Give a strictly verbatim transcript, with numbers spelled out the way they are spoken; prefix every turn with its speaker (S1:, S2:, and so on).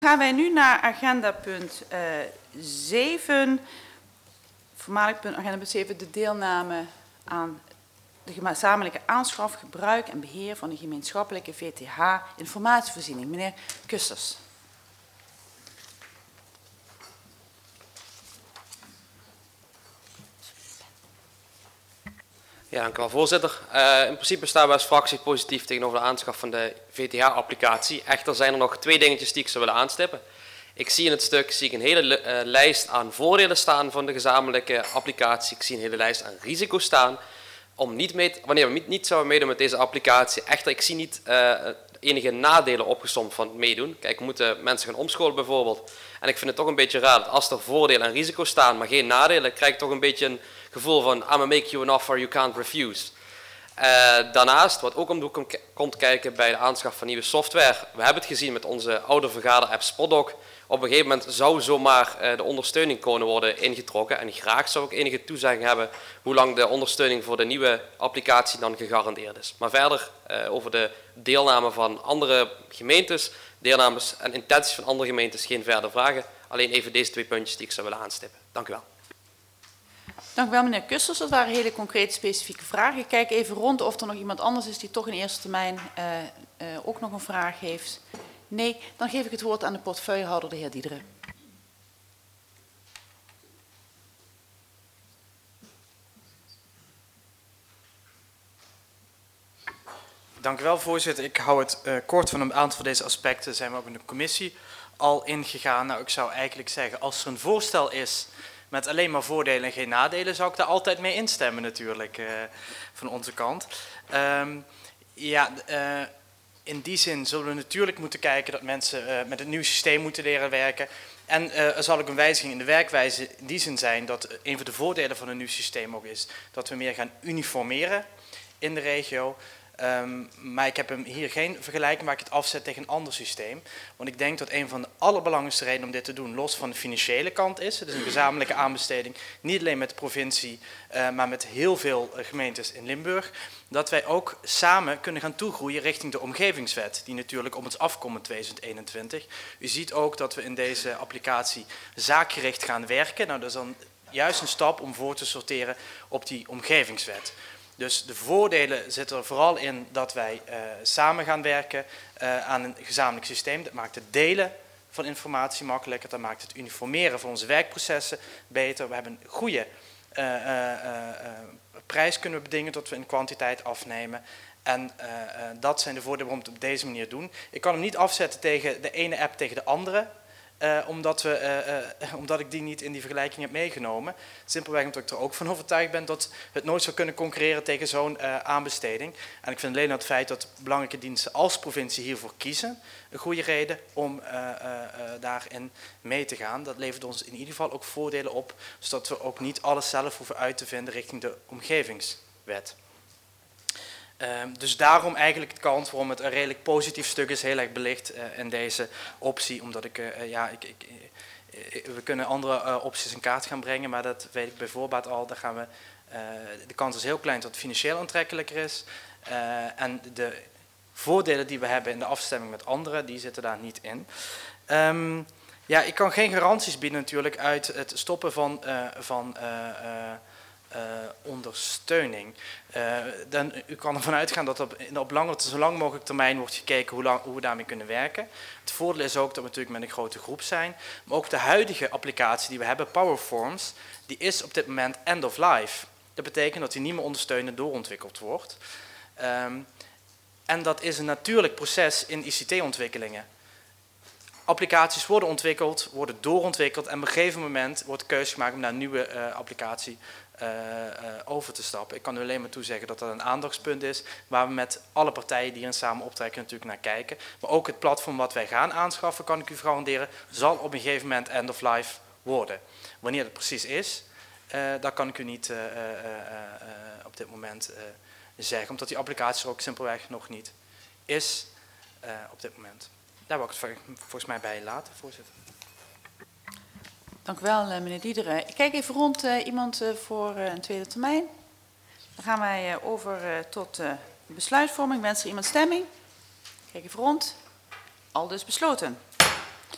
S1: Dan gaan wij nu naar agenda punt uh, zeven. Voormalig punt agenda punt zeven, de deelname aan de gezamenlijke aanschaf, gebruik en beheer van de gemeenschappelijke V T H-informatievoorziening. Meneer Kusters.
S2: Ja, dank u wel, voorzitter. Uh, in principe staan wij als fractie positief tegenover de aanschaf van de V T H-applicatie. Echter zijn er nog twee dingetjes die ik zou willen aanstippen. Ik zie in het stuk zie ik een hele uh, lijst aan voordelen staan van de gezamenlijke applicatie. Ik zie een hele lijst aan risico's staan. Om niet mee, wanneer we niet zouden meedoen met deze applicatie. Echter, ik zie niet uh, enige nadelen opgesomd van het meedoen. Kijk, we moeten mensen gaan omscholen bijvoorbeeld. En ik vind het toch een beetje raar dat als er voordelen en risico's staan, maar geen nadelen, krijg ik toch een beetje een gevoel van I'ma make you an offer you can't refuse. Uh, daarnaast, wat ook om de hoek komt kijken bij de aanschaf van nieuwe software. We hebben het gezien met onze oude vergader-app Spotdoc. Op een gegeven moment zou zomaar uh, de ondersteuning kunnen worden ingetrokken. En graag zou ik enige toezegging hebben hoe lang de ondersteuning voor de nieuwe applicatie dan gegarandeerd is. Maar verder uh, over de deelname van andere gemeentes, deelnames en intenties van andere gemeentes geen verder vragen. Alleen even deze twee puntjes die ik zou willen aanstippen. Dank u wel.
S1: Dank u wel, meneer Kusters. Dat waren hele concrete, specifieke vragen. Ik kijk even rond of er nog iemand anders is die toch in eerste termijn uh, uh, ook nog een vraag heeft. Nee, dan geef ik het woord aan de portefeuillehouder, de heer Diederen.
S3: Dank u wel, voorzitter. Ik hou het uh, kort. Van een aantal van deze aspecten zijn we ook in de commissie al ingegaan. Nou, ik zou eigenlijk zeggen, als er een voorstel is met alleen maar voordelen en geen nadelen, zou ik daar altijd mee instemmen natuurlijk, uh, van onze kant. Um, ja, uh, in die zin zullen we natuurlijk moeten kijken dat mensen uh, met het nieuwe systeem moeten leren werken. En uh, er zal ook een wijziging in de werkwijze in die zin zijn dat een van de voordelen van een nieuw systeem ook is dat we meer gaan uniformeren in de regio. Um, maar ik heb hem hier geen vergelijking waar ik het afzet tegen een ander systeem. Want ik denk dat een van de allerbelangrijkste redenen om dit te doen, los van de financiële kant is. Het is een gezamenlijke aanbesteding, niet alleen met de provincie, uh, maar met heel veel uh, gemeentes in Limburg. Dat wij ook samen kunnen gaan toegroeien richting de omgevingswet, die natuurlijk op ons afkomt in tweeduizend eenentwintig. U ziet ook dat we in deze applicatie zaakgericht gaan werken. Nou, dat is dan juist een stap om voor te sorteren op die omgevingswet. Dus de voordelen zitten er vooral in dat wij uh, samen gaan werken uh, aan een gezamenlijk systeem. Dat maakt het delen van informatie makkelijker, dat maakt het uniformeren van onze werkprocessen beter. We hebben een goede uh, uh, uh, prijs kunnen we bedingen tot we in kwantiteit afnemen. En uh, uh, dat zijn de voordelen waarom we het op deze manier doen. Ik kan hem niet afzetten tegen de ene app tegen de andere. Uh, omdat, we, uh, uh, omdat ik die niet in die vergelijking heb meegenomen. Simpelweg omdat ik er ook van overtuigd ben dat het nooit zou kunnen concurreren tegen zo'n uh, aanbesteding. En ik vind alleen het feit dat belangrijke diensten als provincie hiervoor kiezen een goede reden om uh, uh, uh, daarin mee te gaan. Dat levert ons in ieder geval ook voordelen op, zodat we ook niet alles zelf hoeven uit te vinden richting de omgevingswet. Uh, dus daarom eigenlijk het kant waarom het een redelijk positief stuk is, heel erg belicht uh, in deze optie. Omdat ik, uh, ja, ik, ik, uh, we kunnen andere uh, opties in kaart gaan brengen, maar dat weet ik bij voorbaat al. Daar gaan we, uh, de kans is heel klein dat het financieel aantrekkelijker is. Uh, en de voordelen die we hebben in de afstemming met anderen, die zitten daar niet in. Um, ja, ik kan geen garanties bieden natuurlijk uit het stoppen van, uh, van uh, uh, Uh, ondersteuning. Uh, dan, u kan ervan uitgaan dat op, op lange, zo lang mogelijk termijn wordt gekeken hoe, lang, hoe we daarmee kunnen werken. Het voordeel is ook dat we natuurlijk met een grote groep zijn. Maar ook de huidige applicatie die we hebben, Powerforms, die is op dit moment end of life. Dat betekent dat die niet meer ondersteunend doorontwikkeld wordt. Um, en dat is een natuurlijk proces in I C T-ontwikkelingen. Applicaties worden ontwikkeld, worden doorontwikkeld en op een gegeven moment wordt de keuze gemaakt om naar een nieuwe uh, applicatie Uh, uh, over te stappen. Ik kan u alleen maar toezeggen dat dat een aandachtspunt is waar we met alle partijen die hierin samen optrekken natuurlijk naar kijken. Maar ook het platform wat wij gaan aanschaffen, kan ik u garanderen, zal op een gegeven moment end of life worden. Wanneer dat precies is, uh, dat kan ik u niet uh, uh, uh, uh, op dit moment uh, zeggen, omdat die applicatie er ook simpelweg nog niet is uh, op dit moment. Daar wil ik het volgens mij bij laten, voorzitter.
S1: Dank u wel, meneer Diederen. Ik kijk even rond, uh, iemand uh, voor uh, een tweede termijn. Dan gaan wij uh, over uh, tot uh, besluitvorming. Wens er iemand stemming? Kijk even rond. Al dus besloten.